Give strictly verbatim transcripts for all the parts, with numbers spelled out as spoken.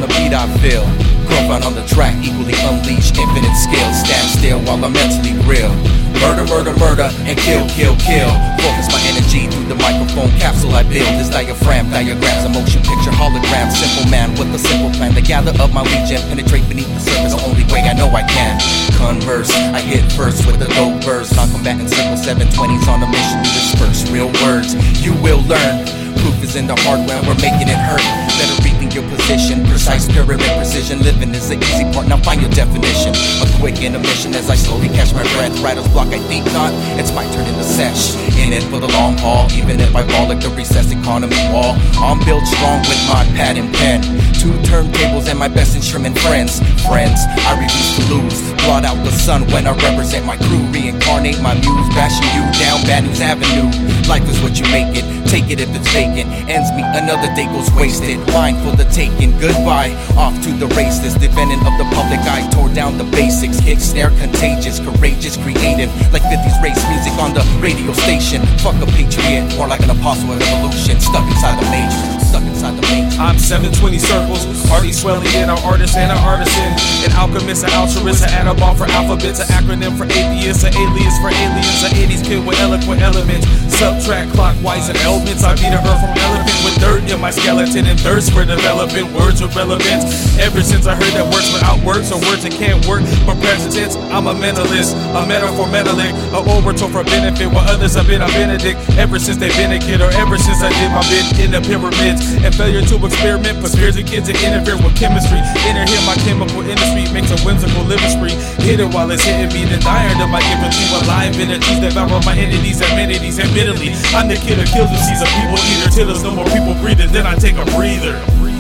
the beat I feel. Profile on the track, equally unleashed, infinite skill. Stand still while I'm mentally real. Murder, murder, murder, and kill, kill, kill. Focus my energy through the microphone capsule I build. This diaphragm, diagrams, a motion picture, hologram. Simple man with a simple plan to gather up my legion, penetrate beneath the surface the only way I know I can. Converse, I hit first with a dope verse. Non-combatant circle seven twenties on a mission to disperse real words. You will learn. Proof is in the hardware, we're making it hurt. Better rethink your position, precise pyramid precision. Living is the easy part, now find your definition. A quick intermission as I slowly catch my breath. Writer's block, I think not, it's my turn in the sesh. In it for the long haul, even if I fall like the recess economy wall. I'm built strong with my pad and pen. Two turntables and my best instrument friends. Friends, I refuse to lose. Blot out the sun when I represent my crew. Reincarnate my muse, bashing you down Bad News Avenue. Life is what you make it, take it if it's vacant. Ends meet, another day goes wasted. Mine for the taking, goodbye. Off to the races, defendant of the public eye. Tore down the basics, kick, snare, contagious, courageous, creative. Like fifties race music on the radio station. Fuck a patriot, more like an apostle of evolution. Stuck inside the matrix, stuck inside the matrix. I'm seven twenty circles, already swelling in an artist and an artisan. An alchemist, an altruist, an Annabon for alphabets. An acronym for atheist, an alias for aliens. An eighties kid with eloquent elements. Subtract clockwise and elements. I beat a earth from elephant with dirt in my skeleton and thirst for development. Words with relevance. Ever since I heard that words without words or words that can't work for presidents, I'm a mentalist, a metaphor metalic, a orator for benefit while others have been a Benedict. Ever since they've been a kid or ever since I did my bit in the pyramids. And failure to experiment persuades the kids to interfere with chemistry. Enter here my chemical industry makes a whimsical living spree. Hit it while it's hitting me, then die under my given team. Alive energies that devour my entities, amenities, admittedly. I'm the kid who kills who sees a people eater. Till there's no more people breathing, then I take a breather.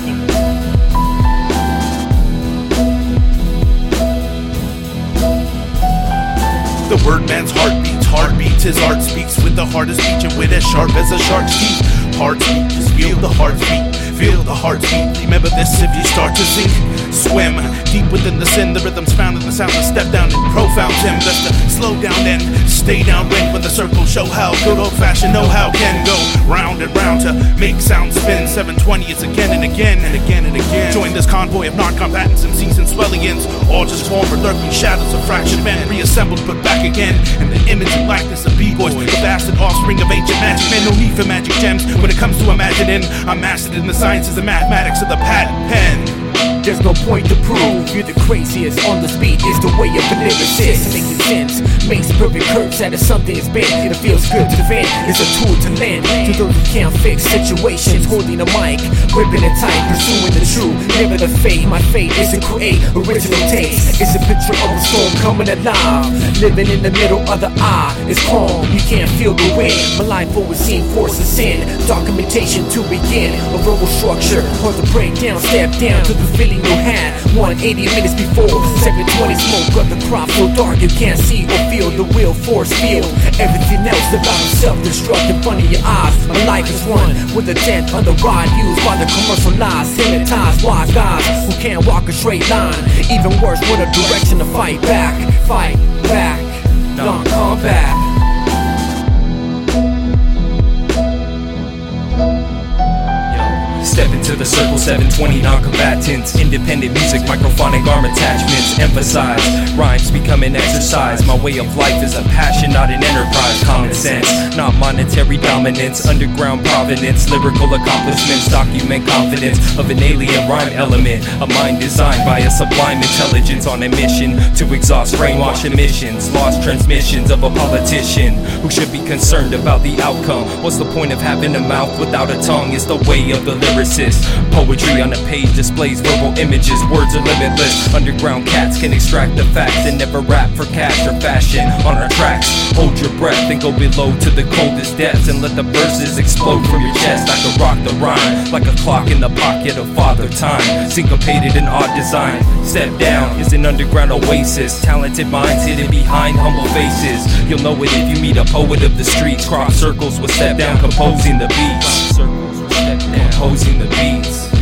The word man's heart beats, heart beats, his art speaks with the hardest speech and wit as sharp as a shark's teeth. Heart beat, just feel the heart beat, feel the heart beat. Remember this if you start to sink. Swim deep within the sin, the rhythm's found in the sound of step down in profound hymn. Just to slow down and stay downwind when the circles show how good old fashioned know-how can go round and round to make sound spin. seven twenty is again and again and again and again. Join this convoy of non-combatants, M Cs and swellians, all just former lurking shadows of fractured men, reassembled but back again. And the image and likeness of b-boys, the bastard offspring of ancient magic men. No need for magic gems when it comes to imagining. I'm mastered in the sciences and mathematics of the patent pen. There's no point to prove you're the craziest. On the speed is the way of a lyricist. Making sense, makes perfect curves out of something that's bent. It feels good to vent, it's a tool to lend to those who can't fix situations. Holding a mic, ripping it tight, pursuing the truth. Never the fate, my fate is to create original takes. It's a picture of a storm coming alive. Living in the middle of the eye, it's calm, you can't feel the wind. My life always seemed force of sin. Documentation to begin, a verbal structure, hard to break down, step down to the feeling you had one hundred eighty minutes before. Seven twenty smoke of the crop so dark you can't see or feel the real force field. Everything else about self-destruct in front of your eyes. My life is one with a dent on the rod used by the commercial lies. Hypnotized wise guys who can't walk a straight line. Even worse, with a direction to fight back. Fight back, non-combat. Step into the circle, seven twenty non-combatants. Independent music, microphonic arm attachments. Emphasize, rhymes become an exercise. My way of life is a passion, not an enterprise. Common sense, not monetary dominance. Underground provenance, lyrical accomplishments. Document confidence of an alien rhyme element. A mind designed by a sublime intelligence on a mission to exhaust brainwash emissions. Lost transmissions of a politician who should be concerned about the outcome. What's the point of having a mouth without a tongue? It's the way of the lyricist. Poetry on a page displays verbal images. Words are limitless. Underground cats can extract the facts and never rap for cash or fashion on our tracks. Hold your breath and go below to the coldest depths and let the verses explode from your chest. I can rock the rhyme like a clock in the pocket of Father Time. Syncopated in odd design. Step down is an underground oasis. Talented minds hidden behind humble faces. You'll know it if you meet a poet of the streets. Cross circles with step down composing the beats. Composing the beats.